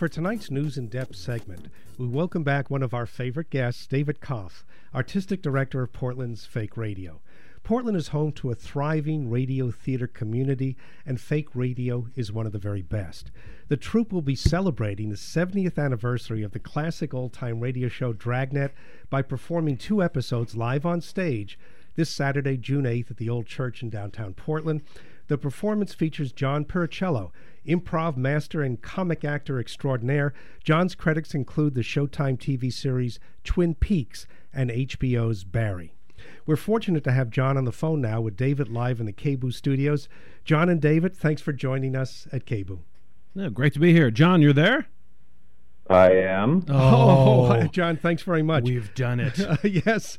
For tonight's News in Depth segment, we welcome back one of our favorite guests, David Koff, Artistic Director of Portland's Fake Radio. Portland is home to a thriving radio theater community, and Fake Radio is one of the very best. The troupe will be celebrating the 70th anniversary of the classic old-time radio show Dragnet by performing 2 episodes live on stage this Saturday, June 8th at the Old Church in downtown Portland. The performance features John Piricello, improv master and comic actor extraordinaire. John's credits include the Showtime TV series Twin Peaks and HBO's Barry. We're fortunate to have John on the phone now with David live in the KBOO studios. John and David, thanks for joining us at KBOO. Yeah, great to be here. John, you're there? I am. Oh, John, thanks very much. We've done it. Yes.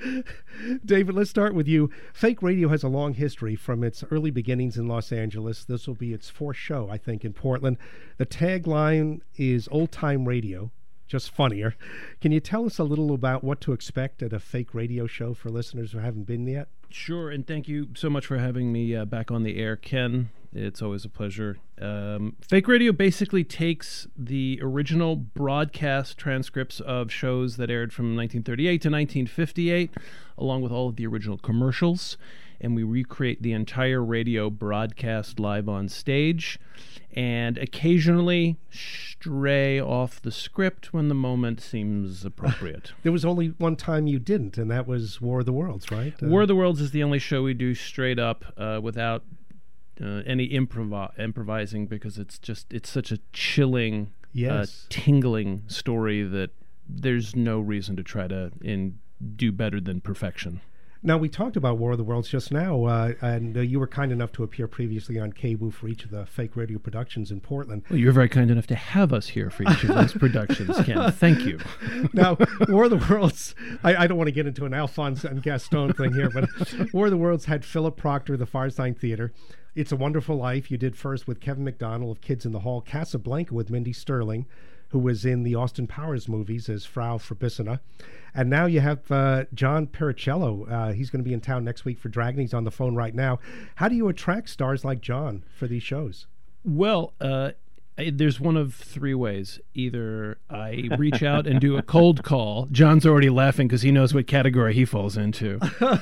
David, let's start with you. Fake Radio has a long history from its early beginnings in Los Angeles. This will be its 4th show, I think, in Portland. The tagline is old-time radio, just funnier. Can you tell us a little about what to expect at a Fake Radio show for listeners who haven't been yet? Sure, and thank you so much for having me back on the air, Ken. It's always a pleasure. Fake Radio basically takes the original broadcast transcripts of shows that aired from 1938 to 1958, along with all of the original commercials, and we recreate the entire radio broadcast live on stage, and occasionally stray off the script when the moment seems appropriate. There was only one time you didn't, and that was War of the Worlds, right? War of the Worlds is the only show we do straight up without any improvising, because it's such a chilling, tingling story that there's no reason to try to do better than perfection. Now, we talked about War of the Worlds just now, and you were kind enough to appear previously on KBOO for each of the Fake Radio productions in Portland. Well, you're very kind enough to have us here for each of those productions, Ken. Thank you. Now, War of the Worlds, I don't want to get into an Alphonse and Gaston thing here, but War of the Worlds had Philip Proctor, the Firesign Theater. It's a Wonderful Life, you did first with Kevin McDonald of Kids in the Hall. Casablanca with Mindy Sterling, who was in the Austin Powers movies as Frau Verbissina. And now you have John Piricello. He's going to be in town next week for Dragnet. He's on the phone right now. How do you attract stars like John for these shows? Well, there's one of 3 ways. Either I reach out and do a cold call. John's already laughing because he knows what category he falls into.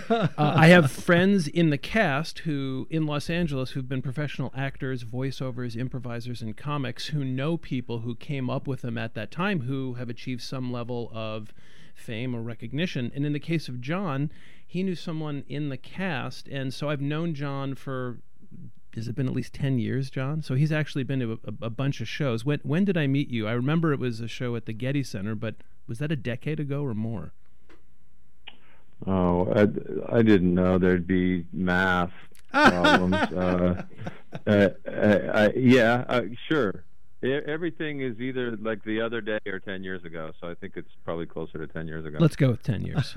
I have friends in the cast in Los Angeles who've been professional actors, voiceovers, improvisers, and comics who know people who came up with them at that time who have achieved some level of fame or recognition. And in the case of John, he knew someone in the cast, and so I've known John for... Has it been at least 10 years, John? So he's actually been to a bunch of shows. When did I meet you? I remember it was a show at the Getty Center, but was that a decade ago or more? Oh, I didn't know there'd be math problems. Sure. Everything is either like the other day or 10 years ago, so I think it's probably closer to 10 years ago. Let's go with 10 years.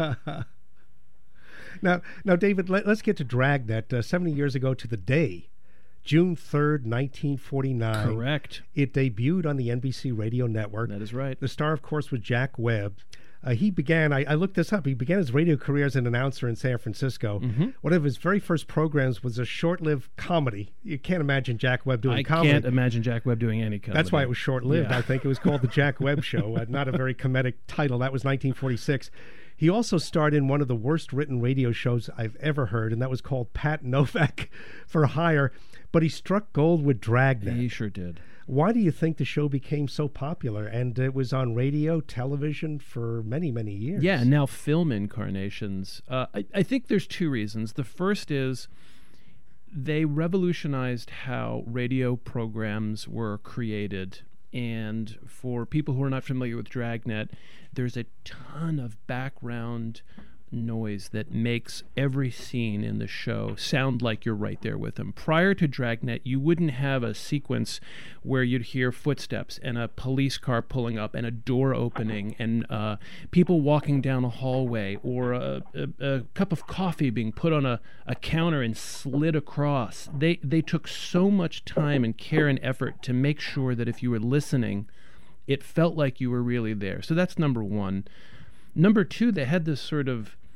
Now, David, let's get to Dragnet. 70 years ago to the day, June 3rd, 1949. Correct. It debuted on the NBC radio network. That is right. The star, of course, was Jack Webb. He began, I looked this up, he began his radio career as an announcer in San Francisco. Mm-hmm. One of his very first programs was a short-lived comedy. You can't imagine Jack Webb doing comedy. I can't imagine Jack Webb doing any comedy. That's why it was short-lived. Yeah. I think it was called The Jack Webb Show. Not a very comedic title. That was 1946. He also starred in one of the worst-written radio shows I've ever heard, and that was called Pat Novak for Hire. But he struck gold with Dragnet. He sure did. Why do you think the show became so popular? And it was on radio, television for many, many years. Yeah, and now film incarnations. I think there's 2 reasons. The first is they revolutionized how radio programs were created. And for people who are not familiar with Dragnet, there's a ton of background noise that makes every scene in the show sound like you're right there with them. Prior to Dragnet, you wouldn't have a sequence where you'd hear footsteps and a police car pulling up and a door opening and people walking down a hallway, or a cup of coffee being put on a counter and slid across. They took so much time and care and effort to make sure that if you were listening, it felt like you were really there. So that's number one. Number two, they had this sort of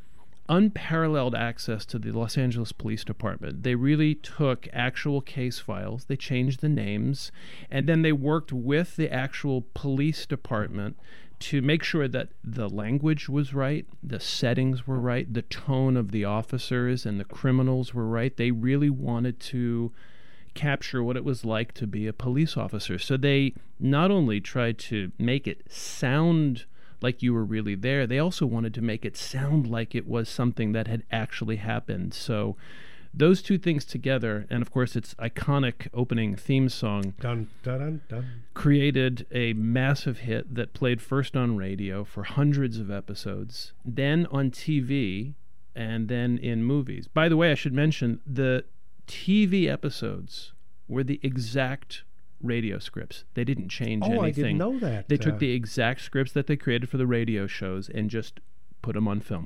unparalleled access to the Los Angeles Police Department. They really took actual case files, they changed the names, and then they worked with the actual police department to make sure that the language was right, the settings were right, the tone of the officers and the criminals were right. They really wanted to capture what it was like to be a police officer. So they not only tried to make it sound like you were really there, they also wanted to make it sound like it was something that had actually happened. So those two things together, and of course its iconic opening theme song, dun, dun, dun, dun, created a massive hit that played first on radio for hundreds of episodes, then on TV, and then in movies. By the way, I should mention the TV episodes were the exact radio scripts. They didn't change anything. I didn't know that. They took the exact scripts that they created for the radio shows and just put them on film.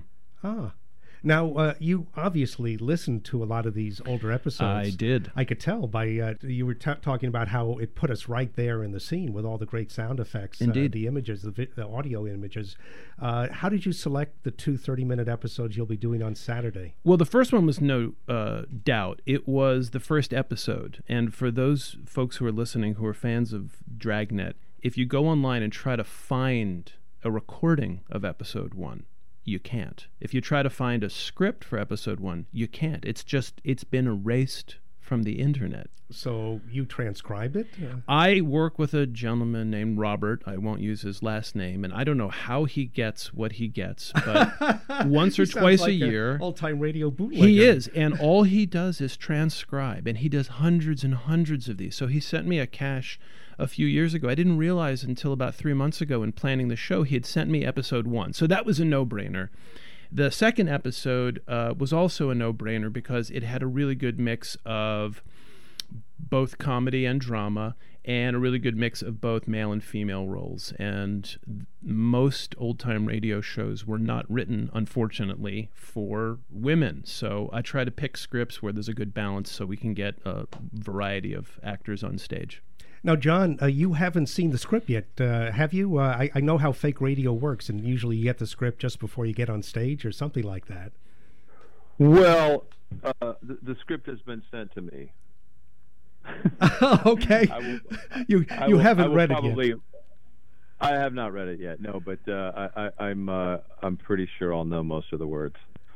Now, you obviously listened to a lot of these older episodes. I did. I could tell by you were talking about how it put us right there in the scene with all the great sound effects. Indeed. The images, the audio images. How did you select the two 30-minute episodes you'll be doing on Saturday? Well, the first one was no doubt. It was the first episode. And for those folks who are listening who are fans of Dragnet, if you go online and try to find a recording of episode 1, you can't. If you try to find a script for episode 1, you can't. It's been erased from the internet. So you transcribed it? I work with a gentleman named Robert. I won't use his last name, and I don't know how he gets what he gets, but once or twice a year, all-time radio bootlegger. He is, and all he does is transcribe, and he does hundreds and hundreds of these. So he sent me a cache a few years ago. I didn't realize until about 3 months ago in planning the show he had sent me episode 1. So that was a no-brainer. The second episode was also a no-brainer because it had a really good mix of both comedy and drama and a really good mix of both male and female roles. And most old-time radio shows were not written, unfortunately, for women. So I try to pick scripts where there's a good balance so we can get a variety of actors on stage. Now, John, you haven't seen the script yet, have you? I know how fake radio works, and usually you get the script just before you get on stage or something like that. Well, the script has been sent to me. Okay. You haven't read it yet. I have not read it yet, no, but I'm pretty sure I'll know most of the words.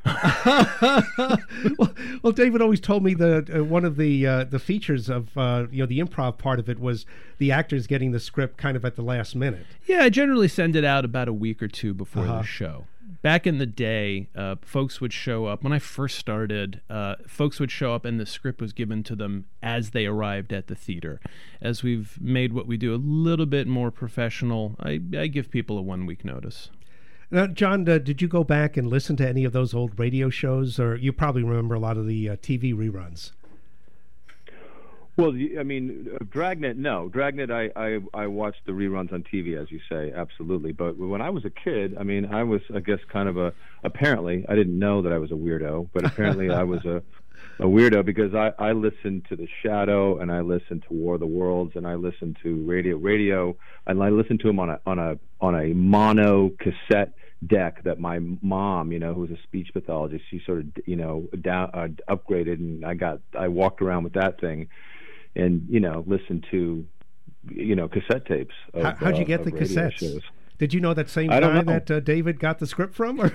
well, David always told me that one of the features of the improv part of it was the actors getting the script kind of at the last minute. Yeah, I generally send it out about a week or two before the show. Back in the day, folks would show up. When I first started, folks would show up and the script was given to them as they arrived at the theater. As we've made what we do a little bit more professional, I give people a 1-week notice. Now, John, did you go back and listen to any of those old radio shows, or you probably remember a lot of the TV reruns? Well, I mean, Dragnet, no. Dragnet, I watched the reruns on TV, as you say, absolutely. But when I was a kid, I mean, I was, I guess, kind of apparently, I didn't know that I was a weirdo, but apparently I was a weirdo because I listened to The Shadow, and I listened to War of the Worlds, and I listened to radio, and I listened to them on a mono cassette deck that my mom, who was a speech pathologist, she sort of, upgraded, and I walked around with that thing, and listened to, cassette tapes. How'd you get the cassettes? Shows. Did you know that same guy that David got the script from? Or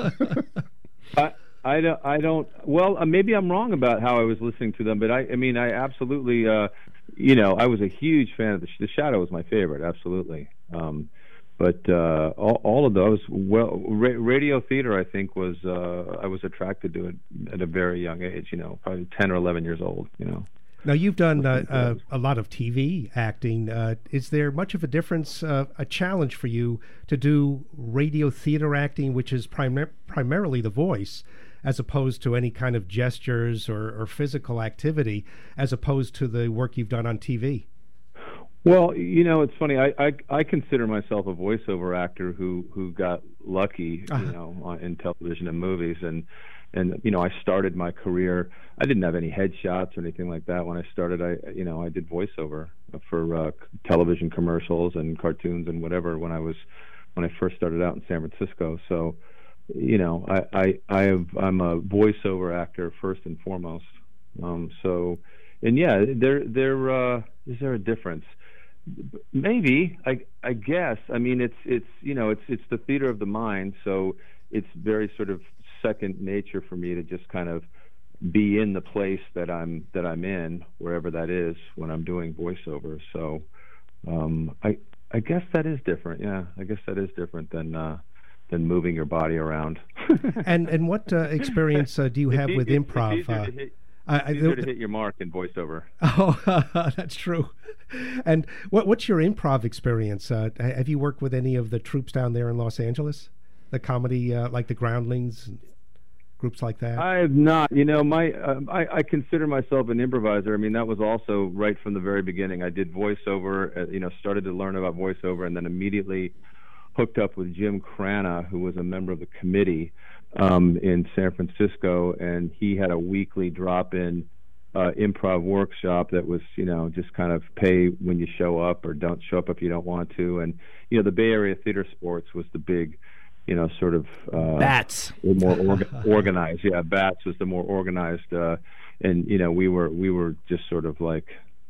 I don't. Well, maybe I'm wrong about how I was listening to them, but I absolutely, I was a huge fan of The Shadow was my favorite, absolutely. But all of those, radio theater, I think I was attracted to it at a very young age. Probably 10 or 11 years old. Now, you've done a lot of TV acting. Is there much of a difference, a challenge for you to do radio theater acting, which is primarily the voice, as opposed to any kind of gestures or physical activity, as opposed to the work you've done on TV? Well, it's funny. I consider myself a voiceover actor who got lucky, in television and movies, and I started my career. I didn't have any headshots or anything like that when I started. I did voiceover for television commercials and cartoons and whatever when I first started out in San Francisco. So I'm a voiceover actor first and foremost. So, and yeah, is there a difference? Maybe, I guess. I mean, it's the theater of the mind, so it's very sort of second nature for me to just kind of be in the place that I'm in, wherever that is, when I'm doing voiceover. So, I guess that is different. Yeah, I guess that is different than moving your body around. And what experience do you have with improv? It's easier to hit your mark in voiceover. Oh, that's true. And what's your improv experience? Have you worked with any of the troupes down there in Los Angeles? The comedy, like the Groundlings, groups like that? I have not. I consider myself an improviser. I mean, that was also right from the very beginning. I did voiceover, started to learn about voiceover, and then immediately hooked up with Jim Crana, who was a member of the committee in San Francisco, and he had a weekly drop-in improv workshop that was, just kind of pay when you show up or don't show up if you don't want to. And, the Bay Area Theater Sports was the big, sort of Bats. More organized. Yeah, Bats was the more organized, and we were just sort of like,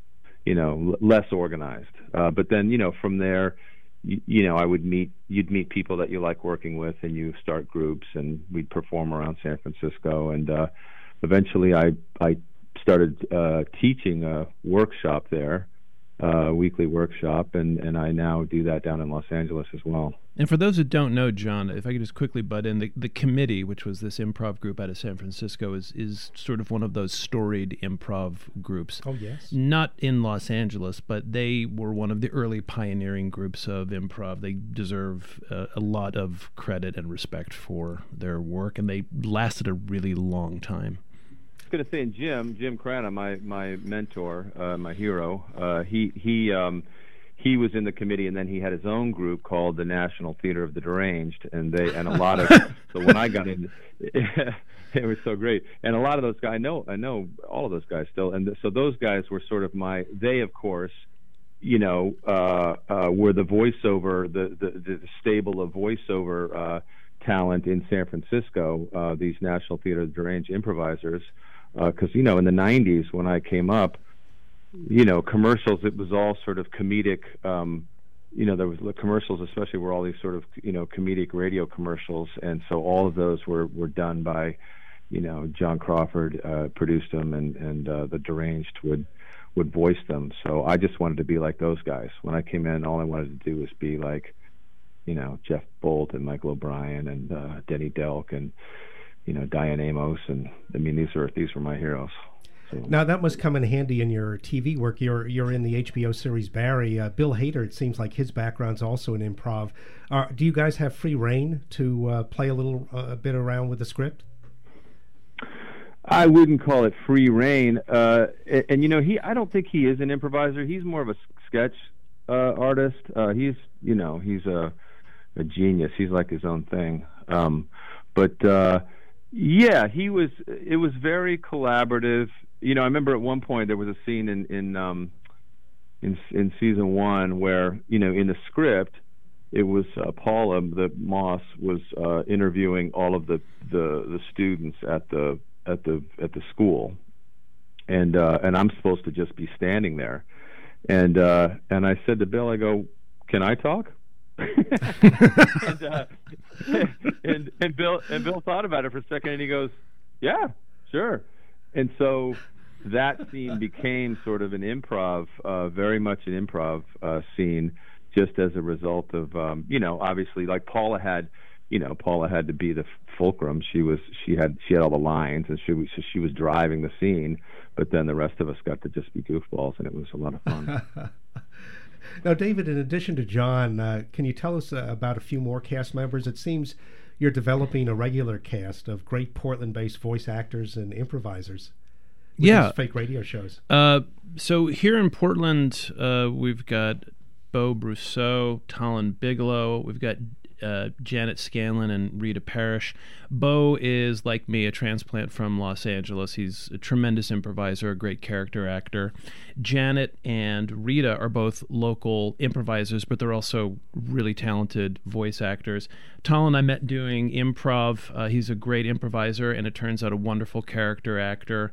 less organized. But then, from there, you'd meet people that you like working with, and you start groups, and we'd perform around San Francisco. And eventually, I started teaching a workshop there, a weekly workshop, and I now do that down in Los Angeles as well. And for those who don't know, John, if I could just quickly butt in, the committee, which was this improv group out of San Francisco, is sort of one of those storied improv groups. Oh, yes. Not in Los Angeles, but they were one of the early pioneering groups of improv. They deserve a lot of credit and respect for their work, and they lasted a really long time. I was going to say, and Jim Crana, my mentor, my hero, he was in the committee, and then he had his own group called the National Theater of the Deranged, and a lot of so when I got in, it was so great, and a lot of those guys, I know all of those guys still, and so those guys were sort of they of course, were the voiceover, the stable of voiceover talent in San Francisco, these National Theater of the Deranged improvisers, because in the 90s when I came up, commercials, it was all sort of comedic, there was the commercials especially were all these sort of, comedic radio commercials, and so all of those were done by, John Crawford produced them, and the Deranged would voice them. So I just wanted to be like those guys. When I came in, all I wanted to do was be like, Jeff Bolt and Michael O'Brien and Denny Delk and, Diane Amos, and I mean, these were my heroes. So. Now that must come in handy in your TV work. You're in the HBO series Barry. Bill Hader, it seems like his background's also in improv. Do you guys have free reign to play a bit around with the script? I wouldn't call it free reign. And I don't think he is an improviser. He's more of a sketch artist. He's a genius. He's like his own thing. Yeah, it was very collaborative. I remember at one point there was a scene in season 1 where, in the script, it was Paula, the Moss, was interviewing all of the students at the school, and I'm supposed to just be standing there, and I said to Bill, I go, "Can I talk?" and Bill thought about it for a second, and he goes, "Yeah, sure." And so that scene became sort of an improv, very much an improv scene, just as a result of obviously, like Paula had to be the fulcrum. She had all the lines, and she was driving the scene, but then the rest of us got to just be goofballs, and it was a lot of fun. Now, David, in addition to John, can you tell us about a few more cast members? It seems you're developing a regular cast of great Portland-based voice actors and improvisers. Yeah. Fake radio shows. So here in Portland, we've got Beau Brousseau, Talon Bigelow. We've got Janet Scanlon and Rita Parrish. Bo is, like me, a transplant from Los Angeles. He's a tremendous improviser, a great character actor. Janet and Rita are both local improvisers, but they're also really talented voice actors. Talon I met doing improv. He's a great improviser, and it turns out a wonderful character actor.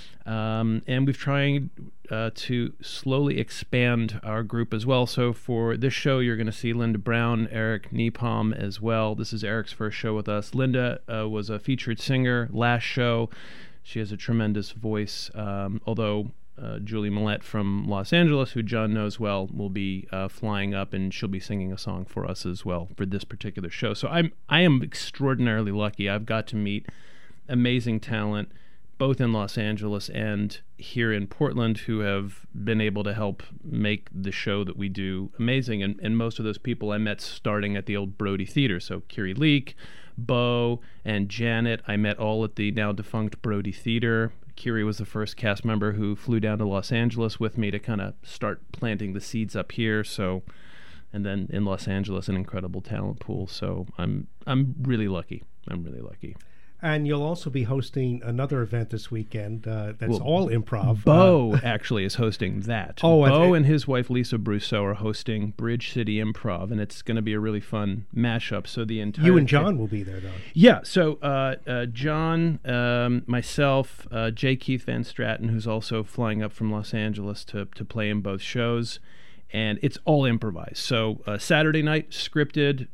And we've tried to slowly expand our group as well. So for this show, you're going to see Linda Brown, Eric Nepom as well. This is Eric's first show with us. Linda was a featured singer last show. She has a tremendous voice, although Julie Millette from Los Angeles, who John knows well, will be flying up, and she'll be singing a song for us as well for this particular show. So I am extraordinarily lucky. I've got to meet amazing talent, both in Los Angeles and here in Portland, who have been able to help make the show that we do amazing. And most of those people I met starting at the old Brody Theater. So Kiri Leek, Bo, and Janet, I met all at the now defunct Brody Theater. Kiri was the first cast member who flew down to Los Angeles with me to kind of start planting the seeds up here. So, and then in Los Angeles, an incredible talent pool. So I'm really lucky. I'm really lucky. And you'll also be hosting another event this weekend that's all improv. Bo actually is hosting that. Bo and his wife Lisa Brousseau are hosting Bridge City Improv, and it's going to be a really fun mashup. So the entire you and John will be there, though. Yeah. So John, myself, J. Keith Van Straten, who's also flying up from Los Angeles to play in both shows. And it's all improvised. So Saturday night, scripted,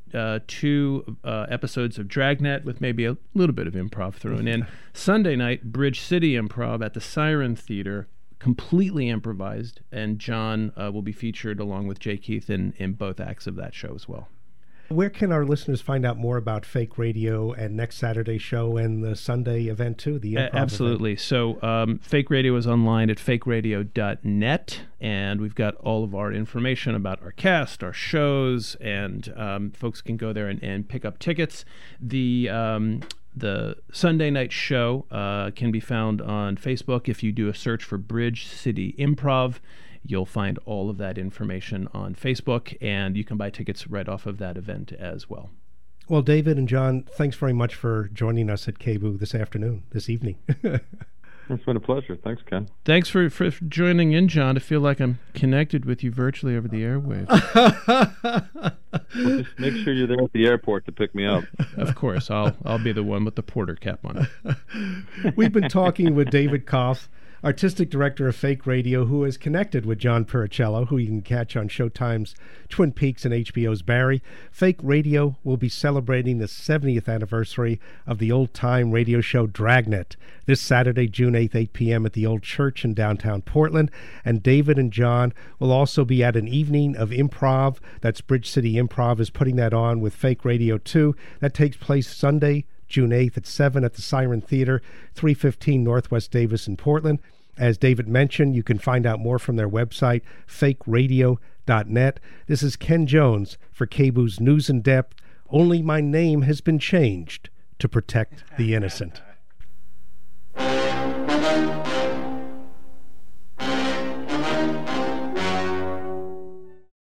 2 episodes of Dragnet with maybe a little bit of improv thrown in. Sunday night, Bridge City Improv at the Siren Theater, completely improvised. And John will be featured along with Jay Keith in both acts of that show as well. Where can our listeners find out more about Fake Radio and next Saturday's show and the Sunday event, too, the improv Absolutely. event? So Fake Radio is online at fakeradio.net, and we've got all of our information about our cast, our shows, and folks can go there and pick up tickets. The Sunday night show can be found on Facebook. If you do a search for Bridge City Improv, you'll find all of that information on Facebook, and you can buy tickets right off of that event as well. Well, David and John, thanks very much for joining us at KBOO this evening. It's been a pleasure. Thanks, Ken. Thanks for joining in, John. I feel like I'm connected with you virtually over the airwaves. Well, just make sure you're there at the airport to pick me up. Of course. I'll be the one with the porter cap on. We've been talking with David Koff, artistic director of Fake Radio, who is connected with John Puricello, who you can catch on Showtime's Twin Peaks and HBO's Barry. Fake Radio will be celebrating the 70th anniversary of the old-time radio show Dragnet this Saturday, June 8th, 8 p.m. at the Old Church in downtown Portland. And David and John will also be at an evening of improv. That's Bridge City Improv is putting that on with Fake Radio 2. That takes place Sunday, June 8th at 7 at the Siren Theater, 315 Northwest Davis in Portland. As David mentioned, you can find out more from their website, fakeradio.net. This is Ken Jones for KBOO's News in Depth. Only my name has been changed to protect the innocent.